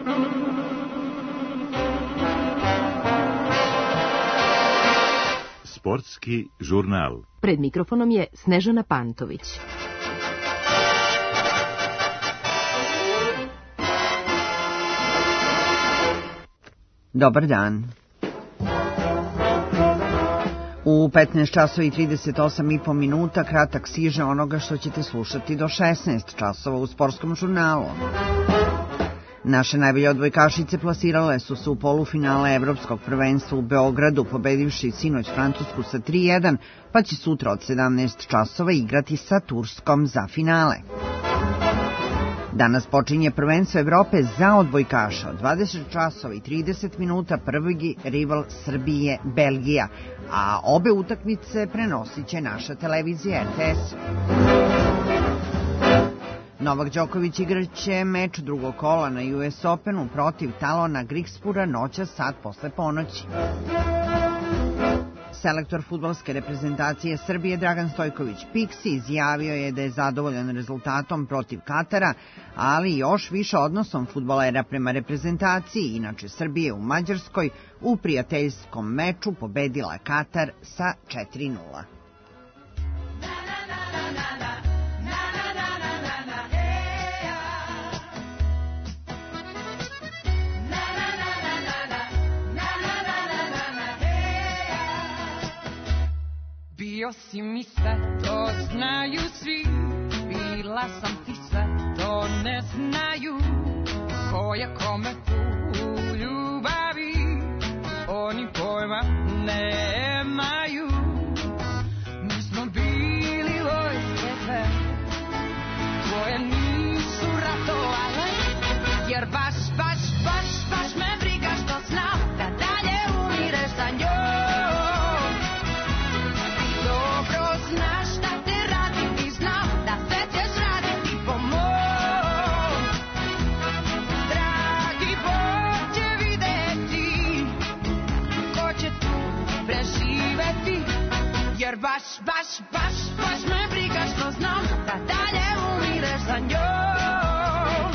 Sportski žurnal. Pred mikrofonom je Snežana Pantović. Dobar dan. U 15 časova i 38,5 minuta kratak siže onoga što ćete slušati do 16 časova u sportskom žurnalu. Naše najbolje odbojkašice plasirale su se u polufinale Evropskog prvenstva u Beogradu, pobedivši sinoć Francusku sa 3:1, pa će sutra od 17 časova igrati sa Turskom za finale. Danas počinje prvenstvo Evrope za odbojkaša. Od 20 časova i 30 minuta prvi rival Srbije Belgija, a obe utakmice prenosit će naša televizija RTS. Novak Đoković igraće meč drugog kola na US Openu protiv Talona Grigspura noćas sad posle ponoći. Selektor fudbalske reprezentacije Srbije Dragan Stojković Piksi izjavio je da je zadovoljan rezultatom protiv Katara, ali još više odnosom fudbalera prema reprezentaciji. Inače, Srbije u Mađarskoj u prijateljskom meču pobedila Katar sa 4:0. Bio si mi sve, to znaju svi, bila sam ti sve, to ne znaju, koja kome tu ljubavi, oni pojma nemaju. Mi smo bili vojske dve, koje nisu ratovale, jer baš me briga što znam da dalje umireš za njoj. Jer baš me briga što znam da dalje umireš za njom.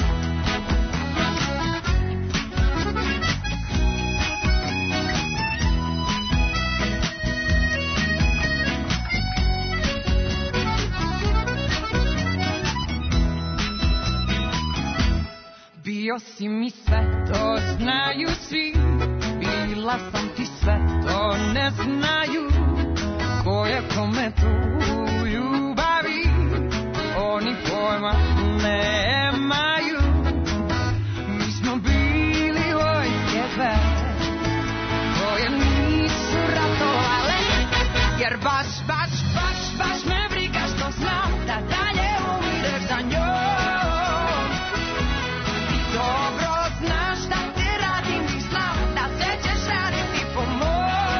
Bio si mi sve, to znaju svi, bila sam ti sve, to ne znaju, koje kome tu ljubavi, oni pojma nemaju. Mi smo bili vojske dve, koje nisu ratovale, jer baš me briga što znam da dalje umireš za njom. Ti dobro znaš da te radim i znam da se ćeš raditi po mom.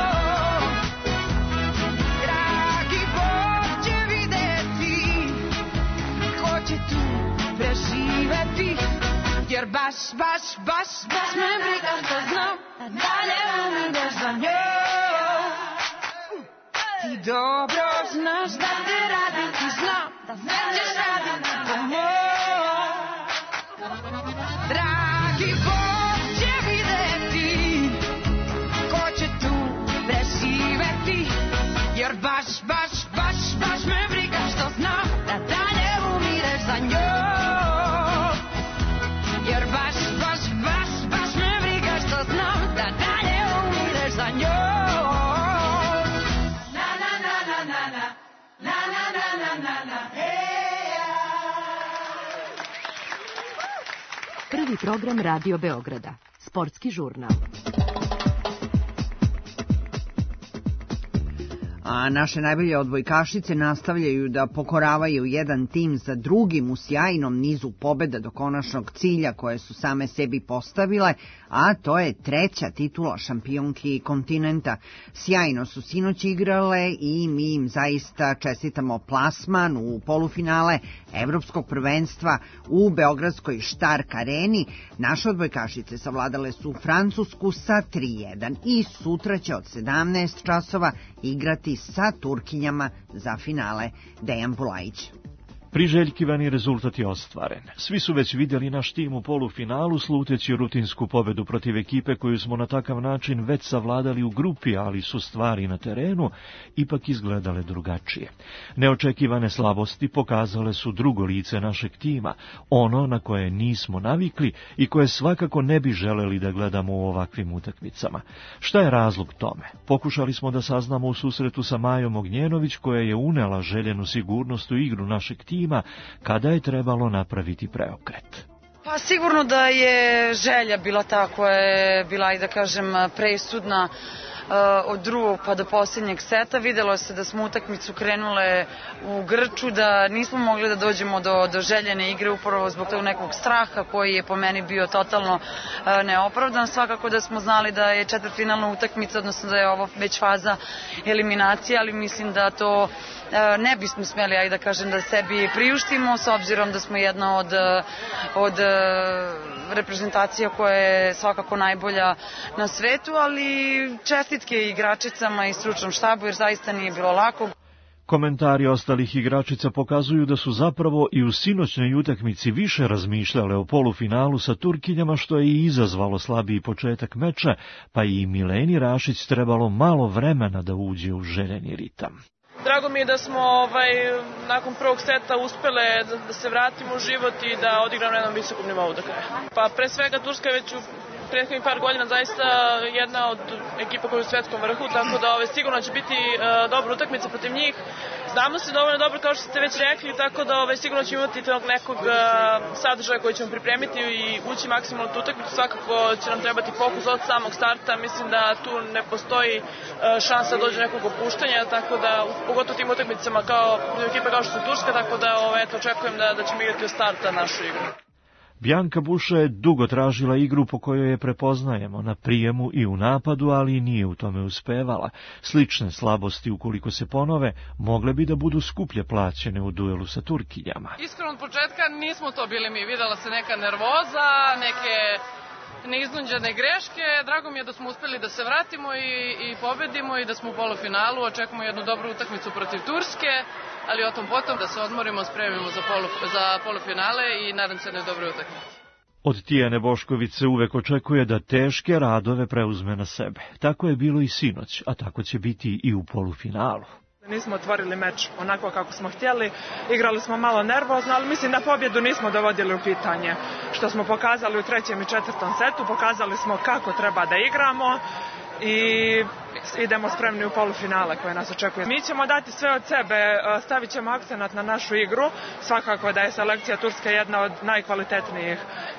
Jer baš me briga što znam da dalje umireš za njom. Ti dobro znaš da te radim i znam da se ćeš raditi po mom. Dragi Bog će videti ko će tu preživeti. Jer baš me briga što znam da dalje umireš za njom. Jer baš me briga što znam da dalje umireš za njom. Na na na na na na na na na na na hey. Prvi program Radio Beograda. Sportski žurnal. A naše najbolje odbojkašice nastavljaju da pokoravaju jedan tim za drugim u sjajnom nizu pobjeda do konačnog cilja koje su same sebi postavile, a to je 3. titula šampionki kontinenta. Sjajno su sinoć igrale i mi im zaista čestitamo plasman u polufinale Evropskog prvenstva u beogradskoj Štark areni. Naše odbojkašice savladale su Francusku sa 3:1 i sutra će od 17 časova igrati sa Turkinjama za finale. Dejan Bulajić. Priželjkivani rezultat je ostvaren. Svi su već vidjeli naš tim u polufinalu sluteći rutinsku pobedu protiv ekipe koju smo na takav način već savladali u grupi, ali su stvari na terenu ipak izgledale drugačije. Neočekivane slabosti pokazale su drugo lice našeg tima, ono na koje nismo navikli i koje svakako ne bi želeli da gledamo u ovakvim utakmicama. Šta je razlog tome? Pokušali smo da saznamo u susretu sa Majom Ognjenović, koja je unela željenu sigurnost u igru našeg tima kada je trebalo napraviti preokret. Pa sigurno da je želja bila ta koja je bila, da kažem, presudna od drugog pa do posljednjeg seta. Videlo se da smo utakmicu krenule u grču, da nismo mogli da dođemo do željene igre upravo zbog tog nekog straha koji je po meni bio totalno neopravdan. Svakako da smo znali da je četvrtfinalna utakmica, odnosno da je ovo već faza eliminacije, ali mislim da to ne bismo smeli, da kažem, da sebi priuštimo, s obzirom da smo jedna od reprezentacija koja je svakako najbolja na svetu, ali čestitke igračicama i stručnom štabu, jer zaista nije bilo lako. Komentari ostalih igračica pokazuju da su zapravo i u sinoćnoj utakmici više razmišljale o polufinalu sa Turkinjama, što je i izazvalo slabiji početak meča, pa i Mileni Rašić trebalo malo vremena da uđe u željeni ritam. Drago mi je da smo nakon prvog seta uspele da se vratimo u život i da odigramo na jednom visokom nivou do kraja. Pa pre svega Turska je već u prethodnih par godina zaista jedna od ekipa koja je u svetskom vrhu, tako da sigurno će biti dobra utakmica protiv njih. Znamo se dovoljno dobro, kao što ste već rekli, tako da sigurno ćemo imati tog nekog sadržaja koji ćemo pripremiti i ući maksimalno u tu utakmicu. Svakako će nam trebati fokus od samog starta. Mislim da tu ne postoji šansa da dođe nekog opuštanja, tako da pogotovo tim utakmicama kao ekipa kao što su Turska, tako da očekujem da ćemo igrati od starta našu igru. Bjanka Buša je dugo tražila igru po kojoj je prepoznajemo na prijemu i u napadu, ali nije u tome uspevala. Slične slabosti, ukoliko se ponove, mogle bi da budu skuplje plaćene u duelu sa Turkinjama. Iskreno od početka nismo to bili mi. Videla se neka nervoza, neke neiznuđene greške. Drago mi je da smo uspeli da se vratimo i pobedimo i da smo u polufinalu. Očekujemo jednu dobru utakmicu protiv Turske, ali o tom potom da se odmorimo, spremimo za polufinale i nadam se jednoj dobroj utakmici. Od Tijane Bošković se uvek očekuje da teške radove preuzme na sebe. Tako je bilo i sinoć, a tako će biti i u polufinalu. Nismo otvorili meč onako kako smo htjeli, igrali smo malo nervozno, ali mislim da pobjedu nismo dovodili u pitanje. Što smo pokazali u trećem i četvrtom setu, pokazali smo kako treba da igramo i idemo spremni u polufinale koje nas očekuje. Mi ćemo dati sve od sebe, stavit ćemo akcenat na našu igru. Svakako da je selekcija Turske jedna od najkvalitetnijih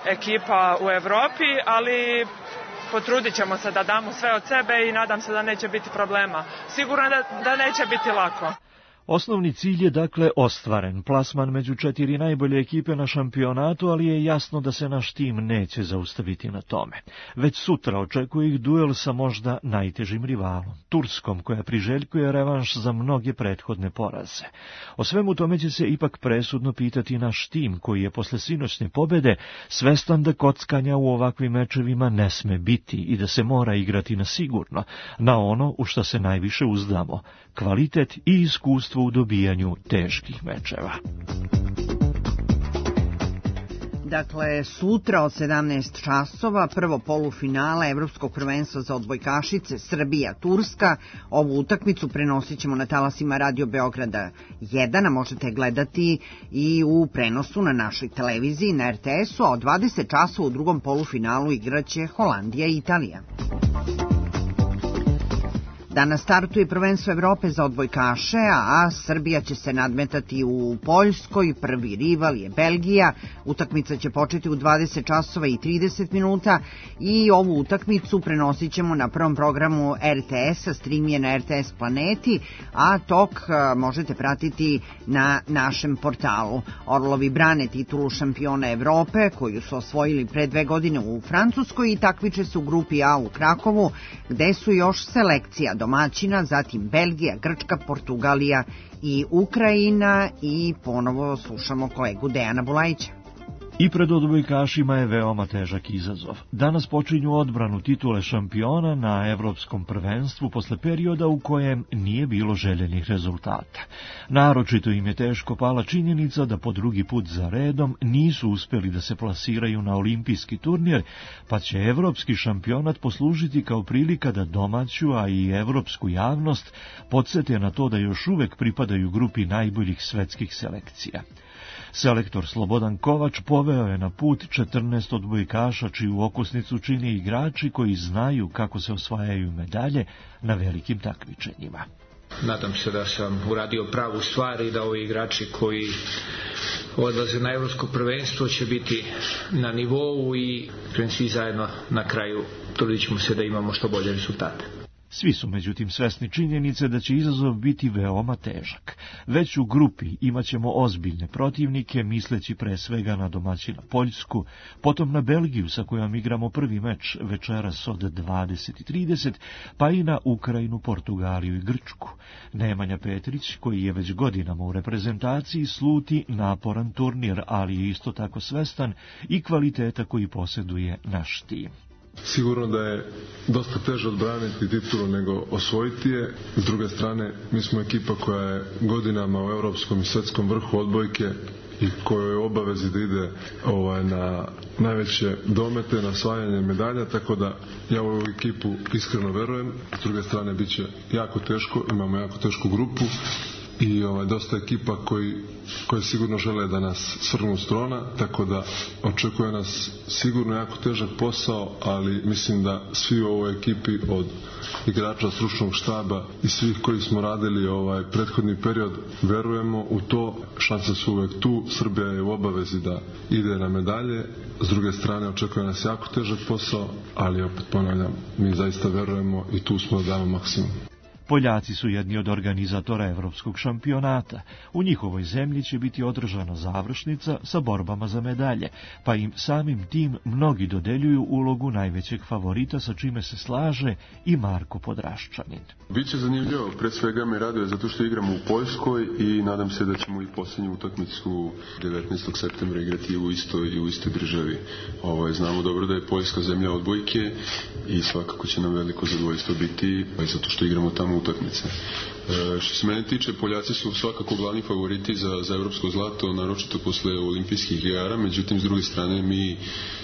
ekipa u Evropi, ali potrudit ćemo se da damo sve od sebe i nadam se da neće biti problema. Sigurno da neće biti lako. Osnovni cilj je dakle ostvaren, plasman među 4 najbolje ekipe na šampionatu, ali je jasno da se naš tim neće zaustaviti na tome. Već sutra očekuje ih duel sa možda najtežim rivalom, Turskom, koja priželjkuje revanš za mnoge prethodne poraze. O svemu tome će se ipak presudno pitati naš tim, koji je posle sinoćne pobede svestan da kockanja u ovakvim mečevima ne sme biti i da se mora igrati na sigurno, na ono u šta se najviše uzdamo, kvalitet i iskustvo u dobijanju teških mečeva. Dakle, sutra od 17 časova prvo polufinale Evropskog prvenstva za odbojkašice Srbija-Turska. Ovu utakmicu prenosit ćemo na talasima Radio Beograda 1, a možete gledati i u prenosu na našoj televiziji na RTS-u, a od 20 časova u drugom polufinalu igraće Holandija i Italija. Danas startuje prvenstvo Evrope za odbojkaše, a Srbija će se nadmetati u Poljskoj, prvi rival je Belgija. Utakmica će početi u 20 časova i 30 minuta i ovu utakmicu prenosit ćemo na prvom programu RTS-a, stream je na RTS Planeti, a tok možete pratiti na našem portalu. Orlovi brane titulu šampiona Evrope, koju su osvojili pre 2 godine u Francuskoj i takmiče se u grupi A u Krakovu, gde su još selekcija domaćina, zatim Belgija, Grčka, Portugalija i Ukrajina i ponovo slušamo kolegu Dejana Bulajića. I pred odbojkašima je veoma težak izazov. Danas počinju odbranu titule šampiona na evropskom prvenstvu posle perioda u kojem nije bilo željenih rezultata. Naročito im je teško pala činjenica da po drugi put za redom nisu uspjeli da se plasiraju na olimpijski turnir, pa će evropski šampionat poslužiti kao prilika da domaću, a i evropsku javnost podsjete na to da još uvek pripadaju grupi najboljih svetskih selekcija. Selektor Slobodan Kovač poveo je na put 14 odbojkaša čiju okosnicu čine igrači koji znaju kako se osvajaju medalje na velikim takmičenjima. Nadam se da sam uradio pravu stvar i da ovi igrači koji odlaze na evropsko prvenstvo će biti na nivou i svi zajedno na kraju trudit ćemo se da imamo što bolje rezultate. Svi su međutim svesni činjenice da će izazov biti veoma težak. Već u grupi imaćemo ozbiljne protivnike, misleći pre svega na domaćina Poljsku, potom na Belgiju sa kojom igramo prvi meč večeras od 20:30, pa i na Ukrajinu, Portugaliju i Grčku. Nemanja Petrić, koji je već godinama u reprezentaciji, sluti naporan turnir, ali je isto tako svestan i kvaliteta koji posjeduje naš tim. Sigurno da je dosta teže odbraniti titulu nego osvojiti je. S druge strane, mi smo ekipa koja je godinama u europskom i svetskom vrhu odbojke i kojoj je obavezi da ide na najveće domete, na osvajanje medalja, tako da ja u ovu ekipu iskreno verujem. S druge strane, bit će jako teško, imamo jako tešku grupu i dosta ekipa koji sigurno žele da nas svrgnu s trona, tako da očekuje nas sigurno jako težak posao, ali mislim da svi u ovoj ekipi od igrača, stručnog štaba i svih koji smo radili prethodni period verujemo u to, šanse su uvek tu, Srbija je u obavezi da ide na medalje, s druge strane očekuje nas jako težak posao, ali opet ponavljam, mi zaista verujemo i tu smo da damo maksimum. Poljaci su jedni od organizatora evropskog šampionata. U njihovoj zemlji će biti održana završnica sa borbama za medalje, pa im samim tim mnogi dodeljuju ulogu najvećeg favorita, sa čime se slaže i Marko Podraščanin. Biće zanimljivo, pre svega me raduje zato što igramo u Poljskoj i nadam se da ćemo i posljednju utakmicu 19. septembra igrati u istoj državi. Znamo dobro da je Poljska zemlja odbojke i svakako će nam veliko zadovoljstvo biti zato što igramo tamo utakmice. Što se mene tiče, Poljaci su svakako glavni favoriti za evropsko zlato, naročito posle olimpijskih igara, međutim s druge strane mi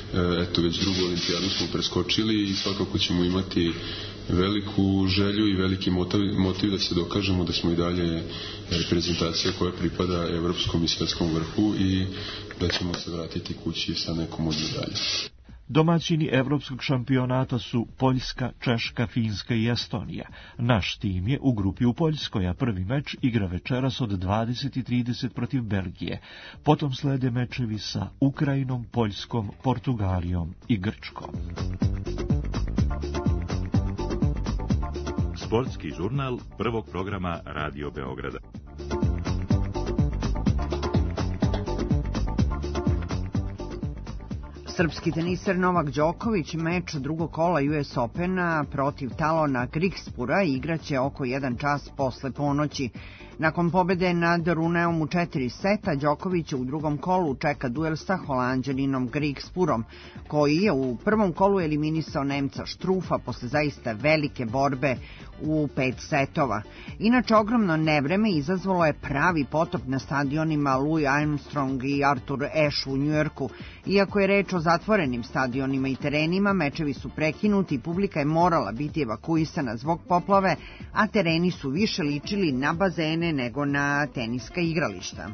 već drugu olimpijadu smo preskočili i svakako ćemo imati veliku želju i veliki motiv da se dokažemo da smo i dalje reprezentacija koja pripada evropskom i svetskom vrhu i da ćemo se vratiti kući sa nekom od medalja. Domaćini evropskog šampionata su Poljska, Češka, Finska i Estonija. Naš tim je u grupi u Poljskoj, a prvi meč igra večeras od 20:30 protiv Belgije. Potom slede mečevi sa Ukrajinom, Poljskom, Portugalijom i Grčkom. Sportski žurnal prvog programa Radio Beograda. Srpski teniser Novak Đoković meč drugog kola US Opena protiv Talona Grigspura igraće oko 1 čas posle ponoći. Nakon pobede nad Runeom u 4 seta, Đoković u drugom kolu čeka duel sa Holanđaninom Grigspurom, koji je u prvom kolu eliminisao Nemca Štrufa posle zaista velike borbe u 5 setova. Inače, ogromno nevreme izazvalo je pravi potop na stadionima Louis Armstrong i Arthur Ashe u Njujorku. Iako je reč o zatvorenim stadionima i terenima, mečevi su prekinuti i publika je morala biti evakuisana zbog poplave, a tereni su više ličili na bazene nego na teniska igrališta.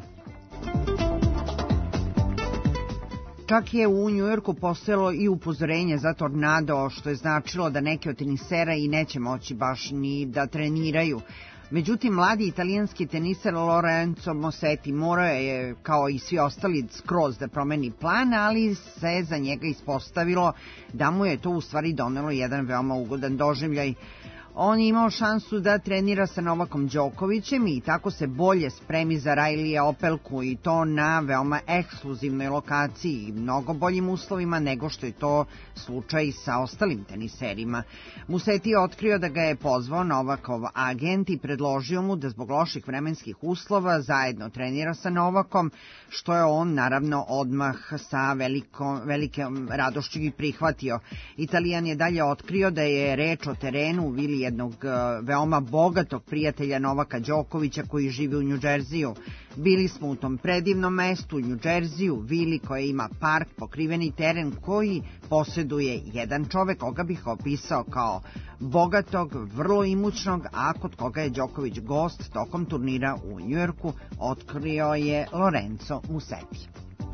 Čak je u Njujorku postojalo i upozorenje za tornado, što je značilo da neki od tenisera i neće moći baš ni da treniraju. Međutim, mladi italijanski teniser Lorenzo Musetti morao je, kao i svi ostali, skroz da promeni plan, ali se za njega ispostavilo da mu je to u stvari donelo jedan veoma ugodan doživljaj. On je imao šansu da trenira sa Novakom Đokovićem i tako se bolje spremi za Rajlija Opelku i to na veoma ekskluzivnoj lokaciji i mnogo boljim uslovima nego što je to slučaj sa ostalim teniserima. Musetti je otkrio da ga je pozvao Novakov agent i predložio mu da zbog loših vremenskih uslova zajedno trenira sa Novakom, što je on naravno odmah sa velikom radošću i prihvatio. Italijan je dalje otkrio da je reč o terenu vili jednog veoma bogatog prijatelja Novaka Đokovića koji živi u Njudžerziju. Bili smo u tom predivnom mestu u Njudžerziju, vili koja ima park, pokriveni teren koji posjeduje jedan čovek koga bih opisao kao bogatog, vrlo imućnog, a kod koga je Đoković gost tokom turnira u Njujorku, otkrio je Lorenzo Musetti.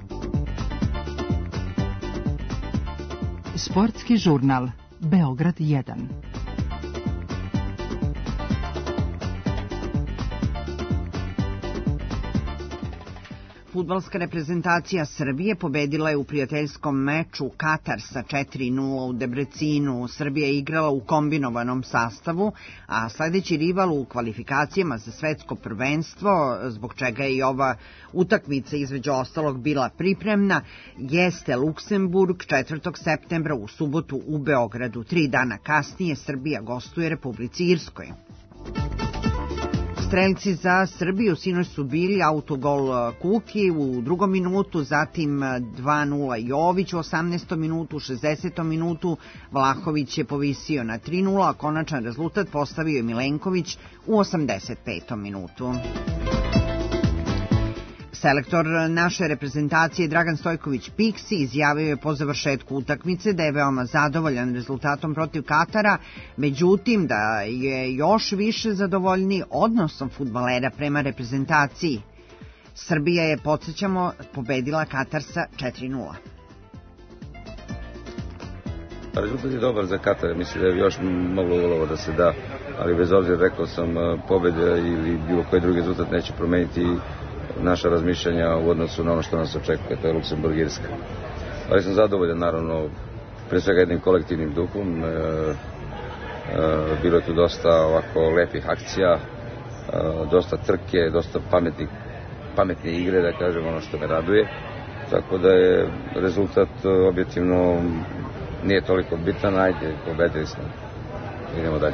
Sportski žurnal Beograd 1. Fudbalska reprezentacija Srbije pobedila je u prijateljskom meču Katar sa 4:0 u Debrecinu. Srbija je igrala u kombinovanom sastavu, a sledeći rival u kvalifikacijama za svetsko prvenstvo, zbog čega je i ova utakmica između ostalog bila pripremna, jeste Luksemburg 4. septembra u subotu u Beogradu. 3 dana kasnije Srbija gostuje Republici Irskoj. Strelci za Srbiju sinoć su bili autogol Kuki u 2. minutu, zatim 2:0 Jović u 18. minutu, u 60. minutu Vlahović je povisio na 3:0, a konačan rezultat postavio je Milenković u 85. minutu. Selektor naše reprezentacije Dragan Stojković Piksi izjavio je po završetku utakmice da je veoma zadovoljan rezultatom protiv Katara, međutim da je još više zadovoljniji odnosom fudbalera prema reprezentaciji. Srbija je, podsjećamo, pobedila Katar sa 4:0. Rezultat je dobar za Katar, mislim da je još moglo ulova da se da, ali bez obzira, rekao sam, pobeda ili bilo koji drugi rezultat neće promeniti naša razmišljanja u odnosu na ono što nas očekuje, to je Luksemburg i Irska. Ali sam zadovoljan, naravno, pre svega jednim kolektivnim duhom. Bilo je tu dosta ovako lepih akcija, dosta trke, dosta pametne igre, da kažem, ono što me raduje. Tako da je rezultat objektivno nije toliko bitan, ajde, pobedili smo. Idemo dalje.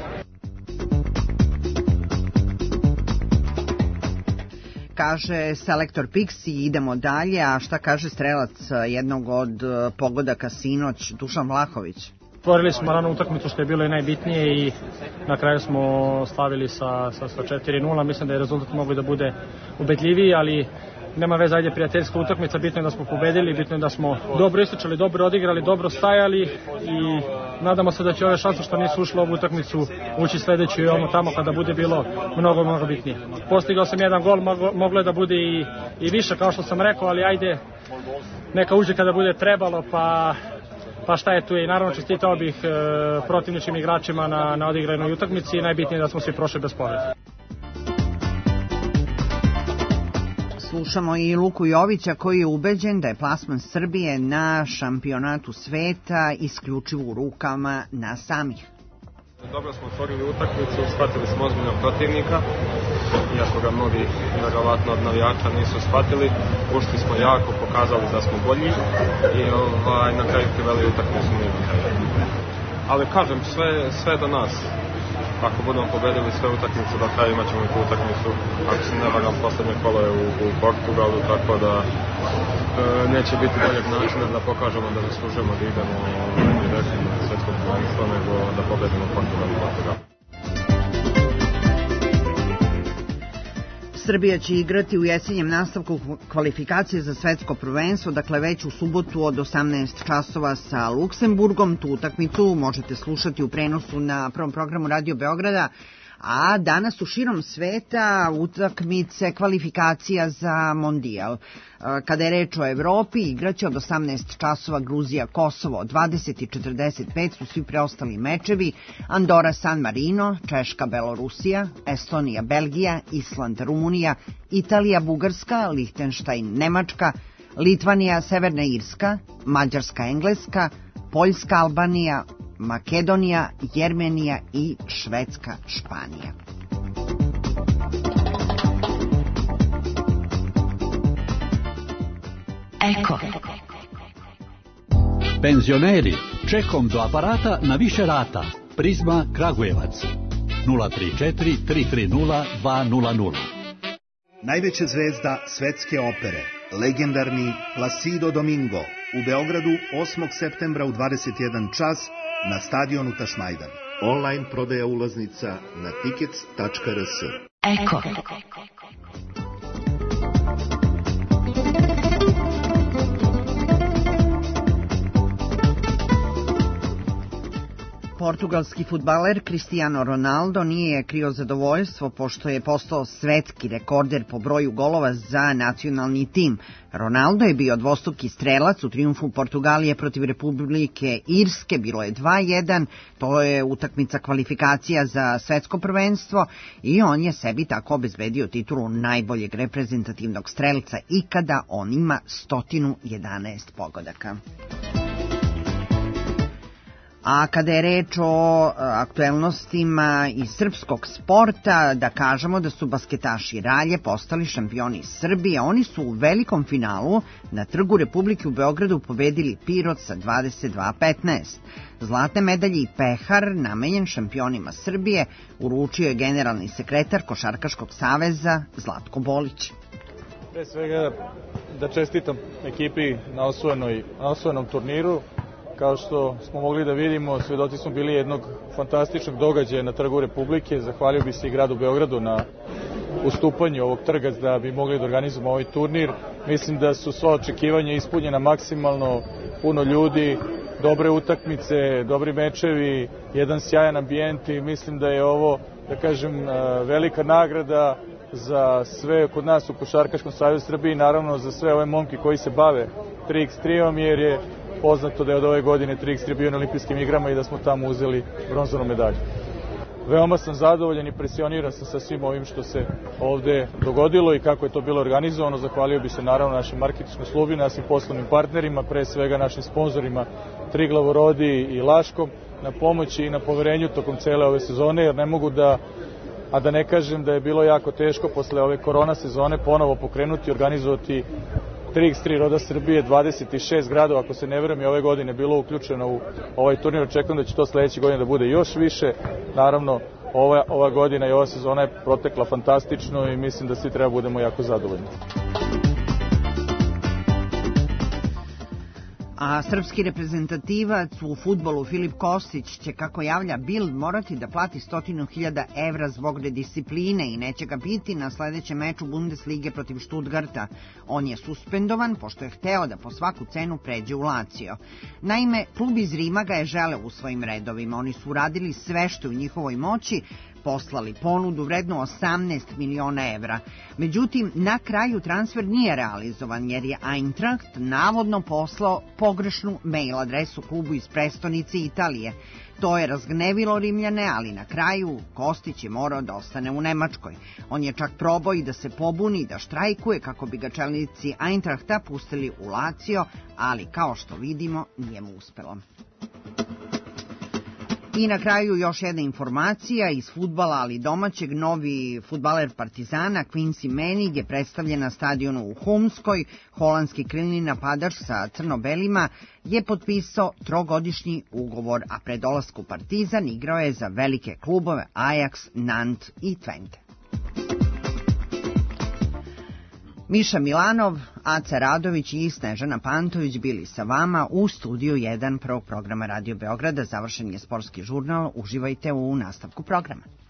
Kaže selektor Piksi, idemo dalje, a šta kaže strelac jednog od pogodaka sinoć, Dušan Vlahović? Stvorili smo rano utakmicu što je bilo i najbitnije i na kraju smo slavili sa 4:0. Mislim da je rezultat mogao da bude ubedljiviji, ali nema veze, ajde, prijateljska utakmica, bitno je da smo pobedili, bitno je da smo dobro istočali, dobro odigrali, dobro stajali i nadamo se da će ove šanse što nisu ušle u ovu utakmicu ući sledeću i ono tamo kada bude bilo mnogo bitnije. Postigao sam jedan gol, moglo je da bude i više kao što sam rekao, ali ajde, neka uđe kada bude trebalo, pa šta je tu, i naravno čestitao bih protivničkim igračima na odigranoj utakmici i najbitnije je da smo svi prošli bez povrede. Slušamo i Luku Jovića koji je ubeđen da je plasman Srbije na šampionatu sveta isključivo u rukama nas samih. Dobro smo otvorili utakmicu, shvatili smo ozbiljnog protivnika, iako ga mnogi verovatno od navijača nisu shvatili. Ušli smo jako, pokazali da smo bolji i na kraju priveli utakmicu mirno. Ali kažem, sve do nas. Ako budemo pobedili sve utakmice do kraja, imat ćemo i tu utakmicu, ako se ne varam, poslednje kolo je u Portugalu, tako da neće biti boljeg načina da pokažemo da zaslužujemo da idemo direktno na svetsko prvenstvo, nego da pobedimo Portugal. Srbija će igrati u jesenjem nastavku kvalifikacije za svetsko prvenstvo, dakle već u subotu od 18 časova sa Luksemburgom. Tu utakmicu možete slušati u prenosu na prvom programu Radio Beograda, a danas u širom sveta utakmice kvalifikacija za Mondijal. Kada je reč o Evropi, igraće od 18 časova Gruzija, Kosovo, 20:45 su svi preostali mečevi, Andora, San Marino, Češka, Belorusija, Estonija, Belgija, Island, Rumunija, Italija, Bugarska, Lihtenštajn, Nemačka, Litvanija, Severna Irska, Mađarska, Engleska, Poljska, Albanija, Makedonija, Jermenija i Švedska, Španija. Eko. Penzioneri, čekom do aparata na više rata. Prizma Kragujevac 034 330 200. Najveća zvezda svetske opere, legendarni Placido Domingo, u Beogradu 8. septembra u 21 čas na stadionu Tašmajdan. Online prodaja ulaznica na tickets.rs. Eko. Portugalski fudbaler Cristiano Ronaldo nije krio zadovoljstvo pošto je postao svetski rekorder po broju golova za nacionalni tim. Ronaldo je bio dvostruki strelac u trijumfu Portugalije protiv Republike Irske, bilo je 2-1, to je utakmica kvalifikacija za svetsko prvenstvo i on je sebi tako obezbedio titulu najboljeg reprezentativnog strelca ikada, on ima 111 pogodaka. A kada je reč o aktuelnostima iz srpskog sporta, da kažemo da su basketaši Ralje postali šampioni Srbije. Oni su u velikom finalu na Trgu Republike u Beogradu pobedili Pirot sa 22-15. Zlatne medalje i pehar namenjen šampionima Srbije uručio je generalni sekretar Košarkaškog saveza Zlatko Bolić. Pre svega da čestitam ekipi na osvojenom turniru. Kao što smo mogli da vidimo, svedoci smo bili jednog fantastičnog događaja na Trgu Republike. Zahvalio bi se i gradu Beogradu na ustupanju ovog trga da bi mogli da organizujemo ovaj turnir. Mislim da su sva očekivanja ispunjena maksimalno, puno ljudi, dobre utakmice, dobri mečevi, jedan sjajan ambijent i mislim da je ovo, da kažem, velika nagrada za sve kod nas u Košarkaškom savezu Srbije i naravno za sve ove momke koji se bave 3x3-om, jer je poznato da je od ove godine 3x3 bio na olimpijskim igrama i da smo tamo uzeli bronzanu medalju. Veoma sam zadovoljan i presioniran sam sa svim ovim što se ovde dogodilo i kako je to bilo organizovano. Zahvalio bi se naravno našim marketinškoj službi, našim poslovnim partnerima, pre svega našim sponzorima Triglavu, Rodi i Laškom na pomoći i na poverenju tokom cele ove sezone, jer ne mogu da ne kažem da je bilo jako teško posle ove korona sezone ponovo pokrenuti i organizovati 3x3 Roda Srbije, 26 gradova, ako se ne verujem, i ove godine bilo uključeno u ovaj turnir. Očekujem da će to sledeće godine da bude još više. Naravno, ova godina i ova sezona je protekla fantastično i mislim da svi treba budemo jako zadovoljni. A srpski reprezentativac u fudbalu Filip Kostić će, kako javlja Bild, morati da plati 100.000 evra zbog nediscipline i neće ga biti na sledećem meču Bundeslige protiv Stuttgarta. On je suspendovan pošto je hteo da po svaku cenu pređe u Lazio. Naime, klub iz Rima ga je želeo u svojim redovima. Oni su uradili sve što u njihovoj moći, poslali ponudu vrednu 18 miliona evra. Međutim, na kraju transfer nije realizovan jer je Eintracht navodno poslao pogrešnu mail adresu klubu iz prestonice Italije. To je razgnevilo Rimljane, ali na kraju Kostić je morao da ostane u Nemačkoj. On je čak probao i da se pobuni i da štrajkuje kako bi ga čelnici Eintrachta pustili u Lazio, ali kao što vidimo nije mu uspelo. I na kraju još jedna informacija iz fudbala, ali domaćeg. Novi fudbaler Partizana Quincy Menig je predstavljen na stadionu u Humskoj. Holandski krilni napadač sa crno-belima je potpisao 3-godišnji ugovor, a pred dolasku Partizan igrao je za velike klubove Ajax, Nantes i Twente. Miša Milanov, Aca Radović i Snežana Pantović bili sa vama u studiju 1 prvog programa Radio Beograda. Završen je sportski žurnal. Uživajte u nastavku programa.